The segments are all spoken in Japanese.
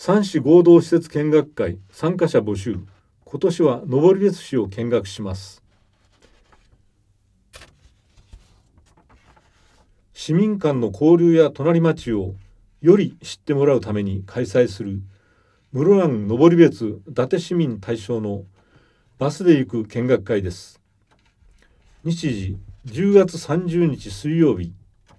三市合同施設見学会参加者募集。今年は登別市を見学します。市民間の交流や隣町をより知ってもらうために開催する室蘭登別伊達市民対象のバスで行く見学会です。日時10月30日水曜日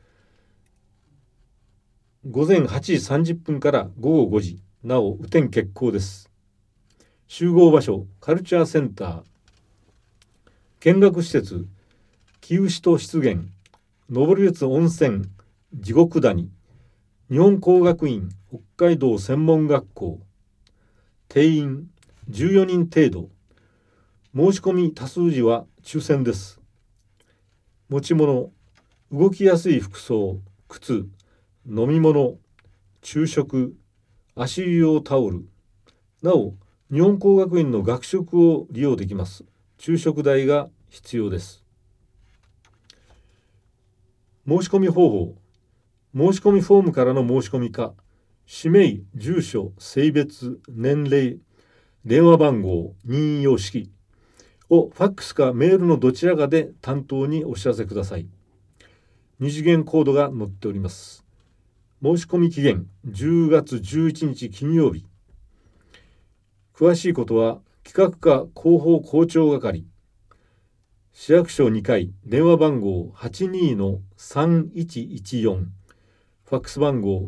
午前8時30分から午後5時、なお雨天決行です。集合場所カルチャーセンター。見学施設木牛と湿原、登別温泉、地獄谷、日本工学院北海道専門学校。定員14人程度。申し込み多数時は抽選です。持ち物、動きやすい服装、靴、飲み物、昼食、足湯用タオル。なお、日本工学院の学食を利用できます。昼食代が必要です。申し込み方法。申し込みフォームからの申し込みか、氏名、住所、性別、年齢、電話番号、任意様式をファックスかメールのどちらかで担当にお知らせください。二次元コードが載っております。申し込み期限10月11日金曜日。詳しいことは企画課広報校長係、市役所2階、電話番号 82-3114、ファックス番号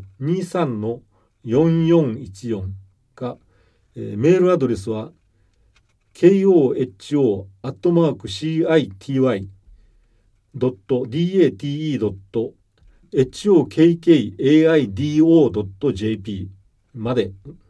23-4414 か、メールアドレスは koho.city.date.hokkaido.jp まで